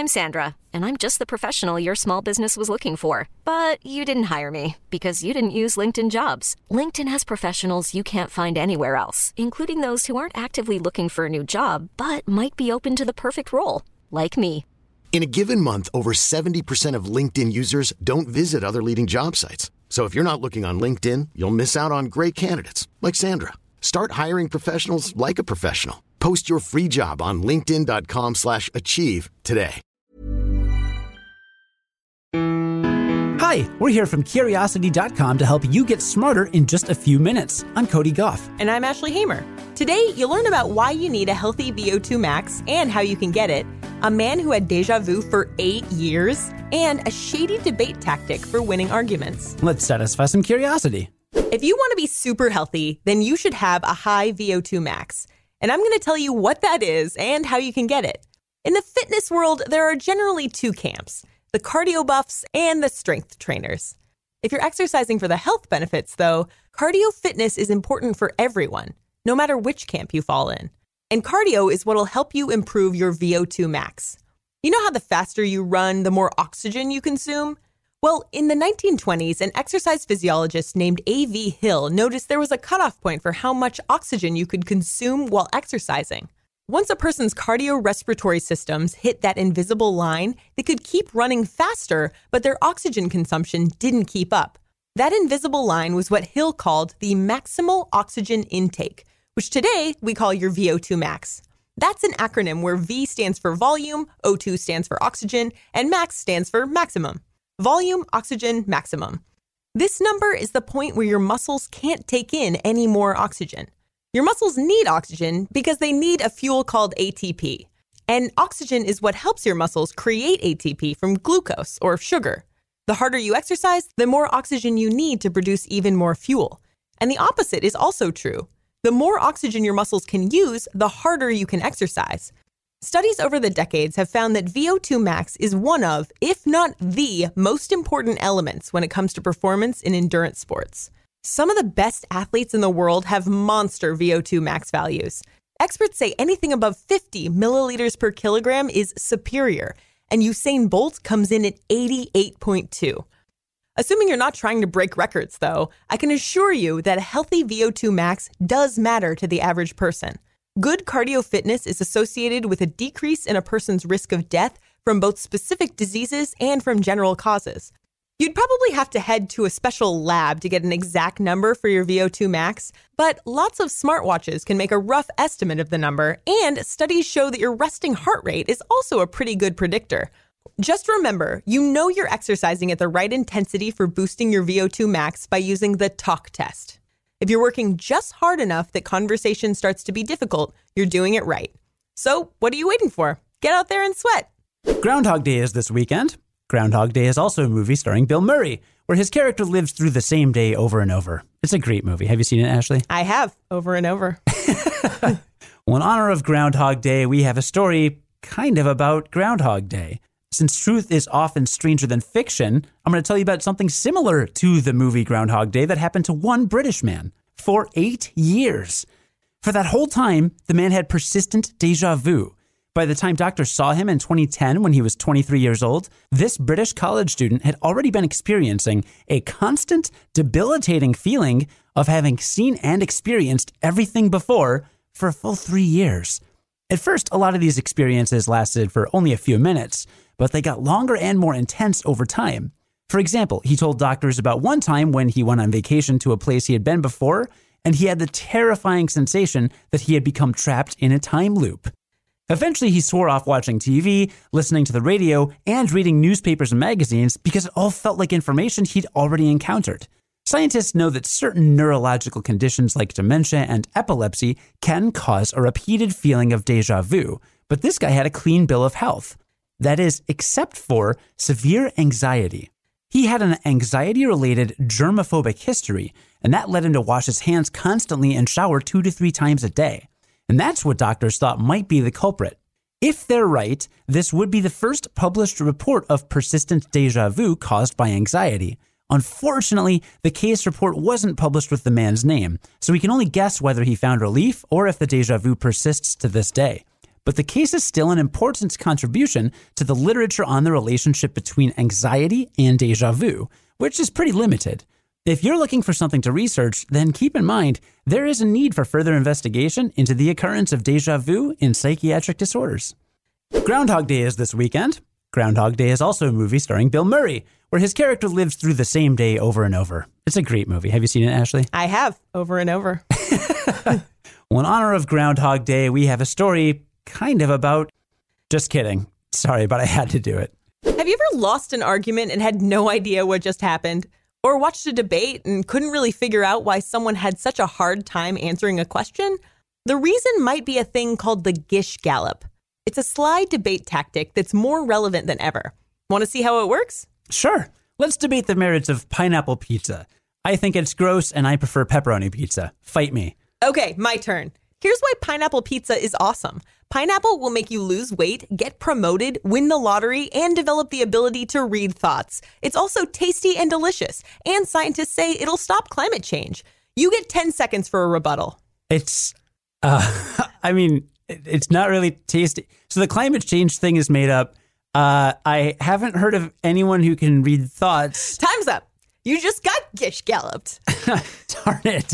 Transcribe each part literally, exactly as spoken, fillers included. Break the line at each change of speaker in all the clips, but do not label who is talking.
I'm Sandra, and I'm just the professional your small business was looking for. But you didn't hire me because you didn't use LinkedIn Jobs. LinkedIn has professionals you can't find anywhere else, including those who aren't actively looking for a new job, but might be open to the perfect role, like me.
In a given month, over seventy percent of LinkedIn users don't visit other leading job sites. So if you're not looking on LinkedIn, you'll miss out on great candidates like Sandra. Start hiring professionals like a professional. Post your free job on linkedin dot com slash achieve today.
Hi, we're here from Curiosity dot com to help you get smarter in just a few minutes. I'm Cody Goff.
And I'm Ashley Hamer. Today, you'll learn about why you need a healthy V O two max and how you can get it, a man who had deja vu for eight years, and a shady debate tactic for winning arguments.
Let's satisfy some curiosity.
If you want to be super healthy, then you should have a high V O two max. And I'm going to tell you what that is and how you can get it. In the fitness world, there are generally two camps, the cardio buffs and the strength trainers. If you're exercising for the health benefits, though, cardio fitness is important for everyone, no matter which camp you fall in. And cardio is what'll help you improve your V O two max. You know how the faster you run, the more oxygen you consume? Well, in the nineteen twenties, an exercise physiologist named A V Hill noticed there was a cutoff point for how much oxygen you could consume while exercising. Once a person's cardiorespiratory systems hit that invisible line, they could keep running faster, but their oxygen consumption didn't keep up. That invisible line was what Hill called the maximal oxygen intake, which today we call your V O two max. That's an acronym where V stands for volume, O two stands for oxygen, and max stands for maximum. Volume, oxygen, maximum. This number is the point where your muscles can't take in any more oxygen. Your muscles need oxygen because they need a fuel called A T P. And oxygen is what helps your muscles create A T P from glucose or sugar. The harder you exercise, the more oxygen you need to produce even more fuel. And the opposite is also true. The more oxygen your muscles can use, the harder you can exercise. Studies over the decades have found that V O two max is one of, if not the, most important elements when it comes to performance in endurance sports. Some of the best athletes in the world have monster V O two max values. Experts say anything above fifty milliliters per kilogram is superior, and Usain Bolt comes in at eighty-eight point two. Assuming you're not trying to break records, though, I can assure you that a healthy V O two max does matter to the average person. Good cardio fitness is associated with a decrease in a person's risk of death from both specific diseases and from general causes. You'd probably have to head to a special lab to get an exact number for your V O two max, but lots of smartwatches can make a rough estimate of the number, and studies show that your resting heart rate is also a pretty good predictor. Just remember, you know you're exercising at the right intensity for boosting your V O two max by using the talk test. If you're working just hard enough that conversation starts to be difficult, you're doing it right. So what are you waiting for? Get out there and sweat.
Groundhog Day is this weekend. Groundhog Day is also a movie starring Bill Murray, where his character lives through the same day over and over. It's a great movie. Have you seen it, Ashley?
I have, over and over.
Well, in honor of Groundhog Day, we have a story kind of about Groundhog Day. Since truth is often stranger than fiction, I'm going to tell you about something similar to the movie Groundhog Day that happened to one British man for eight years. For that whole time, the man had persistent deja vu. By the time doctors saw him in twenty ten, when he was twenty-three years old, this British college student had already been experiencing a constant, debilitating feeling of having seen and experienced everything before for a full three years. At first, a lot of these experiences lasted for only a few minutes, but they got longer and more intense over time. For example, he told doctors about one time when he went on vacation to a place he had been before, and he had the terrifying sensation that he had become trapped in a time loop. Eventually, he swore off watching T V, listening to the radio, and reading newspapers and magazines because it all felt like information he'd already encountered. Scientists know that certain neurological conditions like dementia and epilepsy can cause a repeated feeling of deja vu, but this guy had a clean bill of health. That is, except for severe anxiety. He had an anxiety-related germophobic history, and that led him to wash his hands constantly and shower two to three times a day. And that's what doctors thought might be the culprit. If they're right, this would be the first published report of persistent deja vu caused by anxiety. Unfortunately, the case report wasn't published with the man's name, so we can only guess whether he found relief or if the deja vu persists to this day. but the case is still an important contribution to the literature on the relationship between anxiety and déjà vu, which is pretty limited. If you're looking for something to research, then keep in mind there is a need for further investigation into the occurrence of déjà vu in psychiatric disorders. Groundhog Day is this weekend. Groundhog Day is also a movie starring Bill Murray, where his character lives through the same day over and over. It's a great movie. Have you seen it, Ashley?
I have, over and over.
Well, in honor of Groundhog Day, we have a story kind of about... Just kidding. Sorry, but I had to do it.
Have you ever lost an argument and had no idea what just happened? Or watched a debate and couldn't really figure out why someone had such a hard time answering a question? The reason might be a thing called the Gish Gallop. It's a sly debate tactic that's more relevant than ever. Want to see how it works?
Sure. Let's debate the merits of pineapple pizza. I think it's gross and I prefer pepperoni pizza. Fight me.
Okay, my turn. Here's why pineapple pizza is awesome. Pineapple will make you lose weight, get promoted, win the lottery, and develop the ability to read thoughts. It's also tasty and delicious, and scientists say it'll stop climate change. You get ten seconds for a rebuttal.
It's, uh, I mean, it's not really tasty. So the climate change thing is made up. Uh, I haven't heard of anyone who can read thoughts.
Time's up. You just got Gish Galloped.
Darn it.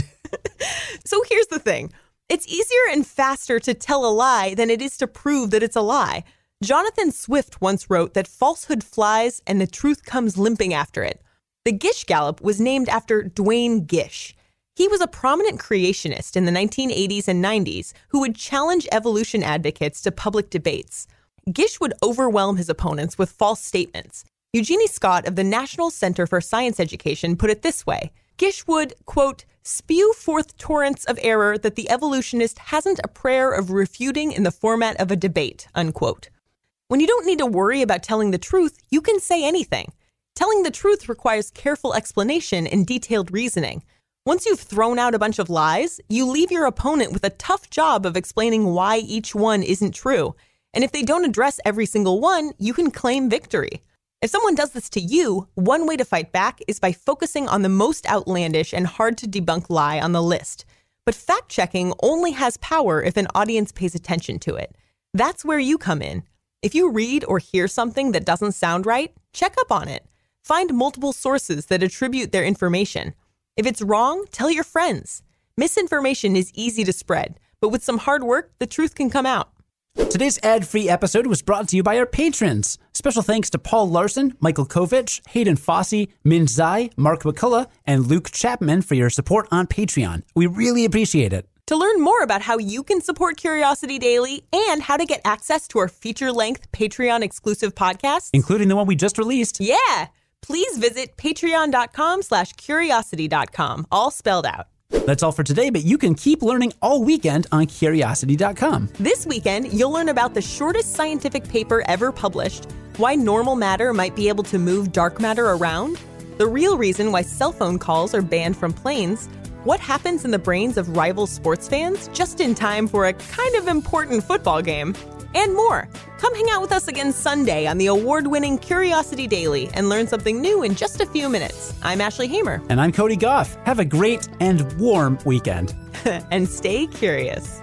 So here's the thing. It's easier and faster to tell a lie than it is to prove that it's a lie. Jonathan Swift once wrote that falsehood flies and the truth comes limping after it. The Gish Gallop was named after Duane Gish. He was a prominent creationist in the nineteen eighties and nineties who would challenge evolution advocates to public debates. Gish would overwhelm his opponents with false statements. Eugenie Scott of the National Center for Science Education put it this way. Gish would, quote, spew forth torrents of error that the evolutionist hasn't a prayer of refuting in the format of a debate, unquote. When you don't need to worry about telling the truth, you can say anything. Telling the truth requires careful explanation and detailed reasoning. Once you've thrown out a bunch of lies, you leave your opponent with a tough job of explaining why each one isn't true. And if they don't address every single one, you can claim victory. If someone does this to you, one way to fight back is by focusing on the most outlandish and hard to debunk lie on the list. But fact-checking only has power if an audience pays attention to it. That's where you come in. If you read or hear something that doesn't sound right, check up on it. Find multiple sources that attribute their information. If it's wrong, tell your friends. Misinformation is easy to spread, but with some hard work, the truth can come out.
Today's ad-free episode was brought to you by our patrons. Special thanks to Paul Larson, Michael Kovich, Hayden Fossey, Min Zai, Mark McCullough, and Luke Chapman for your support on Patreon. We really appreciate it.
To learn more about how you can support Curiosity Daily and how to get access to our feature-length Patreon-exclusive podcasts,
including the one we just released,
yeah, please visit patreon.com slash curiosity.com, all spelled out.
That's all for today, but you can keep learning all weekend on curiosity dot com.
This weekend, you'll learn about the shortest scientific paper ever published, why normal matter might be able to move dark matter around, the real reason why cell phone calls are banned from planes, what happens in the brains of rival sports fans just in time for a kind of important football game, and more. Come hang out with us again Sunday on the award-winning Curiosity Daily and learn something new in just a few minutes. I'm Ashley Hamer.
And I'm Cody Goff. Have a great and warm weekend.
And stay curious.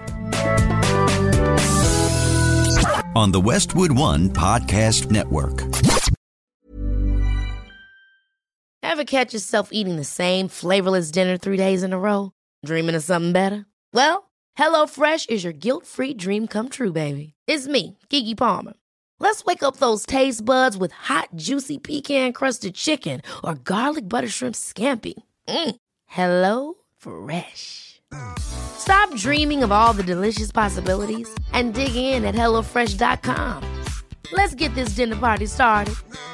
On the Westwood One Podcast Network.
Ever catch yourself eating the same flavorless dinner three days in a row? Dreaming of something better? Well, HelloFresh is your guilt-free dream come true, baby. It's me, Keke Palmer. Let's wake up those taste buds with hot, juicy pecan-crusted chicken or garlic butter shrimp scampi. Mm. Hello Fresh. Stop dreaming of all the delicious possibilities and dig in at hello fresh dot com. Let's get this dinner party started.